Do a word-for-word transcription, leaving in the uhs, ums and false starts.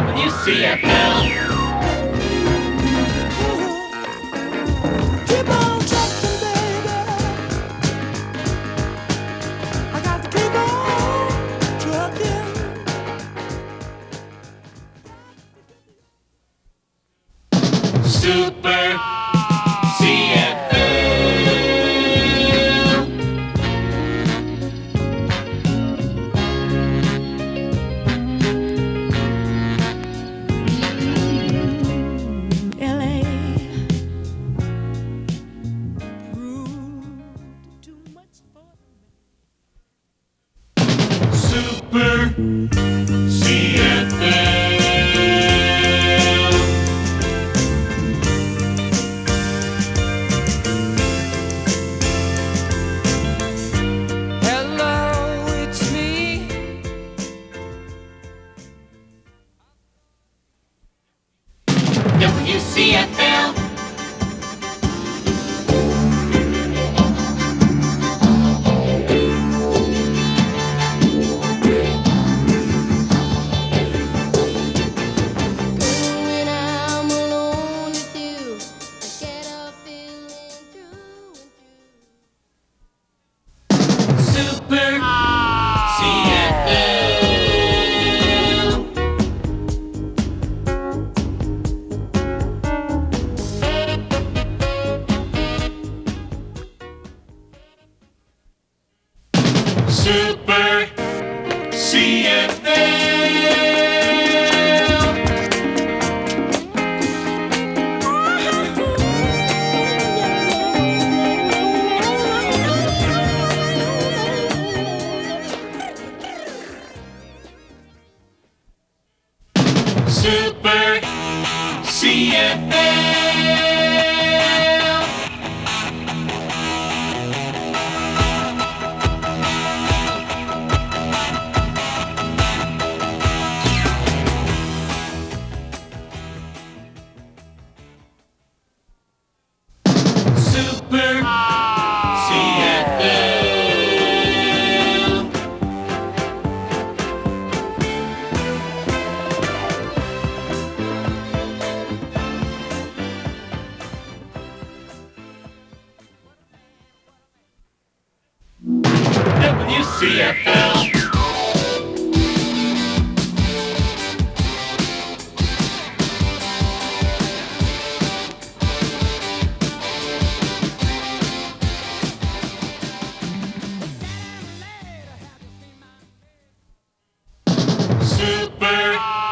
W C F L. Keep on trucking, baby. I got to keep on trucking. Super C F L. L A proved too much for me. Super C F L. Hello, it's me. W C F L. When I'm alone with you, I get a feeling through and through. Super C F L. Super C F L. Super C F L. Super C F L. W C F L. Super